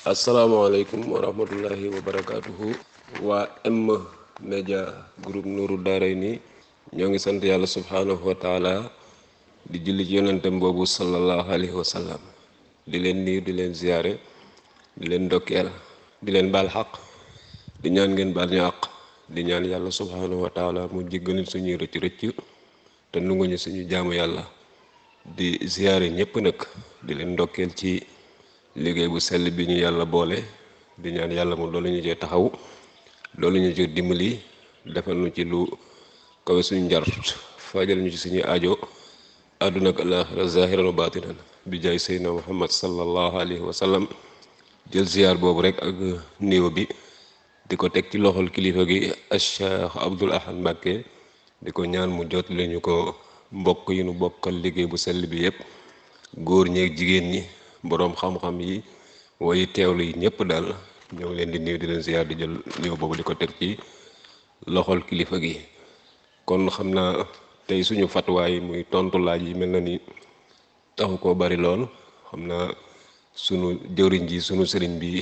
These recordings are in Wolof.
asalaamaaleykum wa rahmatullahi wa barakaatuhu. waa M-Media groupe Nourou Darayni ñoo ngi sant yàlla subhaanahu wa taala di julli ci yonentem boobu sallallahu alayhi wa sallam, di leen niir di leen ziyaare di leen ndokkeel di leen baal xaq di ñaan ngeen baal ñu àq di ñaan yàlla subhaanahu wa taala mu jéggal suñuy rëcc rëcc te nunguñu suñu jaamu yàlla. di ziyaare ñépp nag di leen ndokkeel ci liggéey bu sell bi ñu yàlla boole, di ñaan yàlla mu doolu ñu ci taxaw, doolu ñu ci dimbali, defal ñu ci lu kawe suñu njart, fajal ñu ci suñu aajo àdduna ak alaaxira zahiran wa baatinan bi jaay seydina muhammad sallallahu alayhi wa sallam. jël ziyaar boobu rek ak néew bi di ko teg ci loxol kilifa gi Cheikh Abdoul Ahad Mbacké, di ko ñaan mu jot lañu ko mbokk yi nu bokkal liggéey bu sell bi yépp, góor ñeeg jigéen ñi, boroom xam-xam yi, woy teewlu yi ñépp daal ñoo ngi leen di nuyu di leen ziyaar di jël néew boobu di ko teg ci loxol kilifa gi. kon xam naa tey suñu fatwaay muy tontu laaj yi mel na ni taxu koo bari lool. xam naa sunu jëwriñ ji sunu sëriñ bi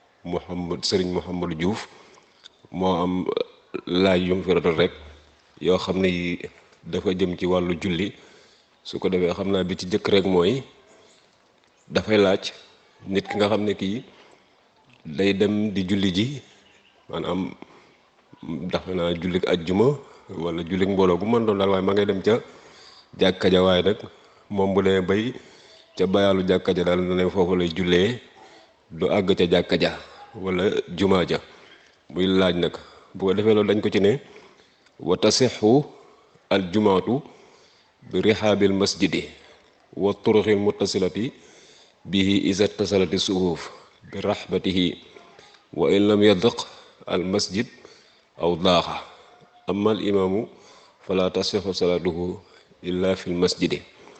sëriñ Mouhamadou Diouf moo am laaj yu mu fi rotal rek yoo xam ne yi dafa jëm ci wàllu julli. su ko defee xam naa bi ci jëkk rek mooy dafay laaj nit ki nga xam ne kii day dem di julli ji, maanaam dafa naa jullik ajjuma wala jullik mbooloo bu mën doon daal, waaye ma ngay dem ca jàkka ja, waaye nag moom bu demee bay ca bayaalu jàkka ja daal ne foofu lay jullee, du àgg ca jàkka ja wala jumaa ja. muy laaj nag bu ko defee loolu dañ ko ci ne wa tasixu al jumaatu bi rihaabil masjidi wa turuxil muttasilati bihi iza tasalati suhuf bi rahbatihi wa in lam yadq al masjid aw daaxa amma al imaamu fala tasixu salaatuhu illa fi l masjidi.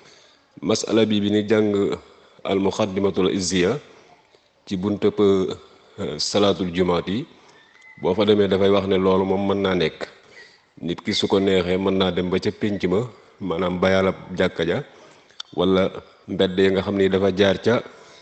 masala bi ni jàng al muqaddimatul izziya ci buntëp salaatul jumaat yi, boo fa demee dafay wax ne loolu moom mën naa nekk. nit ki su ko neexee mën naa dem ba ca pénc ma, maanaam bayalab jàkka ja wala mbedd yi nga xam ni dafa jaar ca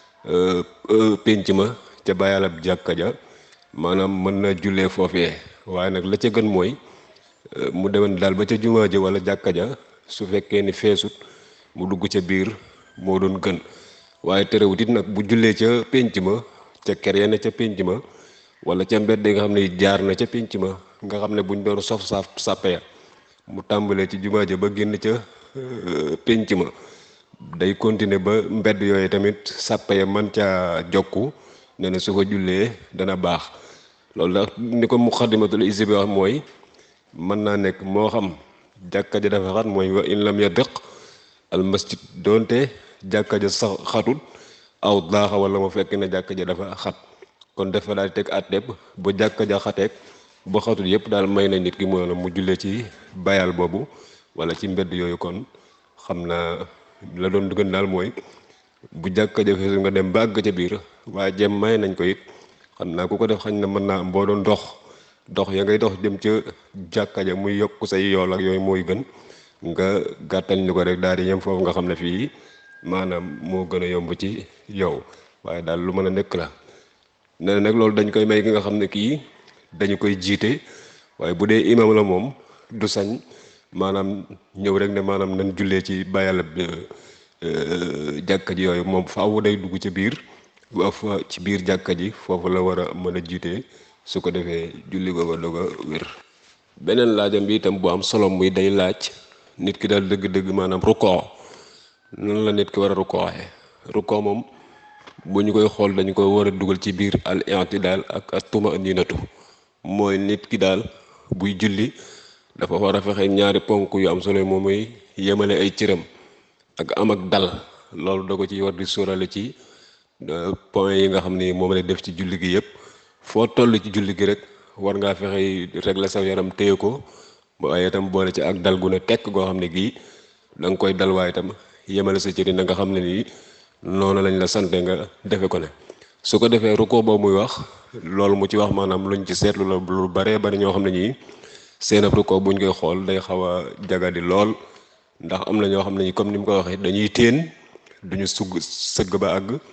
pénc ma ca bayalab jàkka ja, maanaam mën na jullee foofee. waaye nag la ca gën mooy mu demen daal ba ca jumaa ja wala jàkka ja, su fekkee ni feesut mu dugg ca biir moo doon gën. waaye terewut it nag bu jullee ca pénc ma, ca ker ya ne ca pénc ma wala ca mbedd yi nga xam ne jaar na ca pénc ma, nga xam ne buñ doon sof sàppe ya mu tàmbalee ci jumaa ja ba génn ca pénc ma, day continuer ba mbedd yooyu tamit sàppe ya man ca jokku, ne na su fa jullee dana baax. loolu dax ni ko muqaddimatul izzi bi wax mooy mën naa nekk moo xam jàkka ja dafa xat, mooy wa in lam yadiq al masjid, doonte jàkka ja sax xatut, aw daaxa wala mu fekk ne jàkka ja dafa xat. kon dafa daal di teg àtteeb ba jàkka ja xateeg ba xatul yépp daal may na nit ki mu jullee ci bayal boobu wala ci mbedd yooyu. kon xam naa la doon gën daal mooy bu jàkka ja feesu nga dem ba àgg ca biir, waaye jëm may nañ ko it. xam naa ku ko def xañ na mën naa am boo doon dox ya ngay dox dem ca jàkka ja muy yokk say yool ak yooyu mooy gën nga gàttal ñu ko rek daal di yem foofu, nga xam ne fii maanaam moo gën a yomb ci yow. waaye daal lu mën a nekk la. nee na nag loolu dañ koy may ki nga xam ne kii dañu koy jiite, waaye bu dee imam la moom du sañ maanaam ñëw rek ne maanaam nañ jullee ci bayal jàkka ji yooyu. moom faaw day dugg ci biir ba fa ci biir jàkka ji, foofu la war a mën a jiite, su ko defee julli googa doog a wér. beneen laajam bi itam bu am solo muy day laaj nit ki daal dëgg-dëgg maanaam rukkoo noonu la nit ki war a rukkooxee. rukkoo moom bu ñu koy xool dañu ko war a dugal ci biir al i'tidaal ak at tuma'ninatu. mooy nit ki daal buy julli dafa war a fexe ñaari ponk yu am solo moom muy yemale ay cëram ak am ak dal. loolu da ko ci war di sóorale ci point yi nga xam ni moom lay def ci julli gi yépp. foo toll ci julli gi rek war ngaa fexe régler sa yaram téye ko, waaye itam boole ci ak dal gu ne tekk goo xam ne gii da nga koy dal, waaye itam yemale sa cëri na nga xam ne nii noonu lañ la sante nga defe ko ne. su ko defee rukkoo boobu muy wax loolu mu ci wax maanaam luñ ci seetlu la lu baree bari ñoo xam ne ñii seen ab rukkoo buñ koy xool day xaw a jagadi lool. ndax am na ñoo xam ne comme ni mu ko waxee dañuy téen duñu sëgg ba àgg,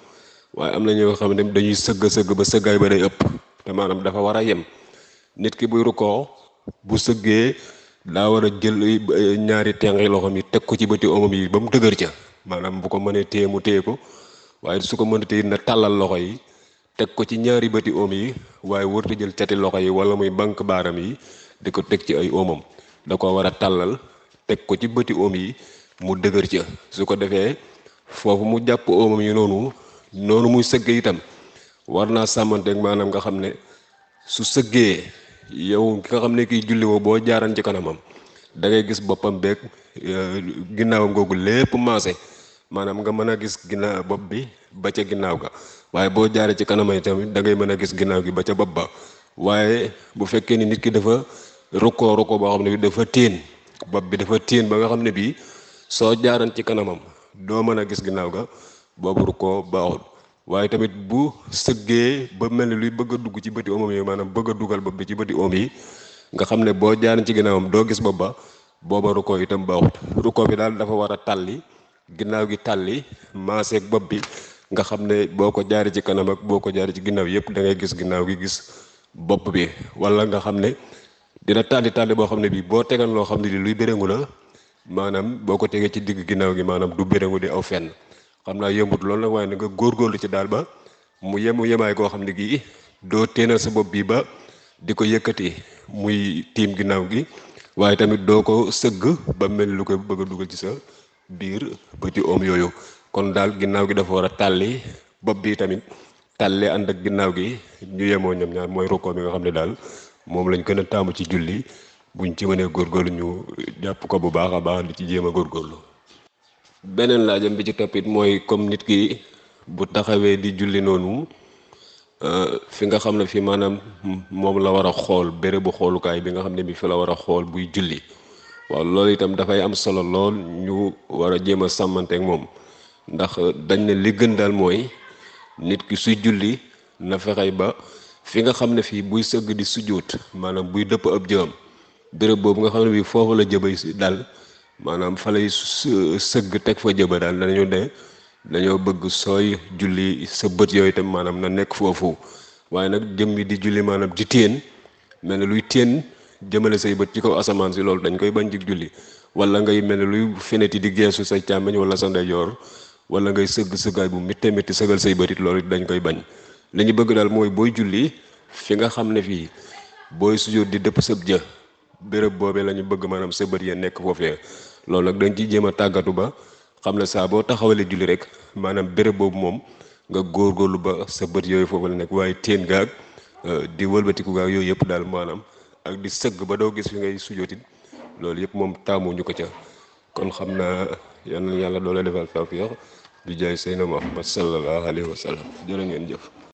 waaye am na ñoo xam ne dañuy sëgg ba sëggaay ba day ëpp te maanaam dafa war a yem. nit ki buy rukkoo bu sëggee daa war a jël ñaari tenqi loxoom yi teg ko ci bëti omam yi ba mu dëgër ca maanaam bu ko mënee téye mu téye ko waaye su ko mënee téye na tàllal loxo yi teg ko ci ñaari bëti oom yi waaye wërta jël cati loxo yi wala muy banque baaram yi di ko teg ci ay omam da ko war a tàllal teg ko ci bëti oom yi mu dëgër ca su ko defee foofu mu jàpp omam yi noonu muy sëggee itam war naa sàmmanteeg maanaam nga xam ne su sëggee yow ki nga xam ne kiy julli woo boo jaaran ci kanamam da ngay gis boppam beeg ginnaawam googu lépp maase maanaam nga mën a gis ginnaaw bopp bi ba ca ginnaaw ga waaye boo jaaree ci kanamam tamit da ngay mën a gis ginnaaw gi ba ca bopp ba waaye bu fekkee ni nit ki dafa rukkoo boo xam ne bi dafa téen bopp bi dafa téen ba nga xam ne bii soo jaaran ci kanamam doo mën a gis ginnaaw ga boobu rukkoo baaxul waaye tamit bu sëggee ba mel ni luy bëgg a dugg ci bëti omam yi maanaam bëgg a dugal bopp bi ci bëti om yi nga xam ne boo jaaran ci ginnaawam doo gis bopp ba booba rukkoo itam baaxut rukkoo bi daal dafa war a tàlli ginnaaw gi tàlli maaseeg bopp bi nga xam ne boo ko jaaree ci kanam ak boo ko jaaree ci ginnaaw yëpp da ngay gis ginnaaw gi gis bopp bi wala nga xam ne dina tàlli boo xam ne bii boo tegan loo xam ne di luy béréngu la maanaam boo ko tegee ci digg ginnaaw gi maanaam du béréngu di aw fenn xam naa yëmbut loolu nag waaye na nga góorgóorlu ci daal ba mu yemaay koo xam ne gii doo téenal sa bopp bi ba di ko yëkkati muy tiim ginnaaw gi waaye tamit doo ko sëgg ba mel lu koy bëgg a dugal ci sa biir ba ci oom yooyu kon daal ginnaaw gi dafa war a tàlli bopp bi tamit tàlli ànd ak ginnaaw gi ñu yemoo ñoom ñaar mooy rukkoo bi nga xam ne daal moom lañ gën a taamu ci julli buñ ci mënee góorgóorlu ñu jàpp ko bu baax a baax di ci jéem a góorgóorlu. beneen laajam bi ci toppit mooy comme nit ki bu taxawee di julli noonu fi nga xam ne fi maanaam moom la war a xool bérébu xoolukaay bi nga xam ne bi fi la war a xool buy julli waaw loolu itam dafay am solo lool ñu war a jéem a sàmmanteek moom ndax dañ ne li gën daal mooy nit ki suy julli na fexey ba fi nga xam ne fii buy sëgg di sujjóot maanaam buy dëpp ab jëm béréb boobu nga xam ne bii foofu la jëbay si daal maanaam fa lay sëgg teg fa jëba daal dañoo bëgg sooy julli sa bët yooyu itam maanaam na nekk foofu waaye nag jëm yi di julli maanaam di téen mel ne luy téen jëmale say bët ci kaw asamaan si loolu dañ koy bañ jig julli wala ngay mel ne luy feneti di geesu say càmmeñ wala sa ndeyjoor wala ngay sëggaay bu métti sëgal say bëtit loolu dañ koy bañ li ñu bëgg daal mooy booy julli fi nga xam ne fii booy sujjóot di dëpp sëb jë béréb boobee la ñu bëgg maanaam sa bët ya nekk foofee loolu nag dañ ciy jéem a tàggatu ba xam ne saa boo taxawalee julli rek maanaam béréb boobu moom nga góorgóorlu ba sa bët yooyu foofu la nekk waaye teen gaag di wëlbatiku gaag yooyu yëpp daal maanaam ak di sëgg ba doo gis fi ngay sujjóotit loolu yëpp moom taamuñu ko ca kon xam naa yal na yàlla doole defal tawfiq di jaay Seydina Muhammad sallallahu alayhi wa sallam jërë ngeen jëf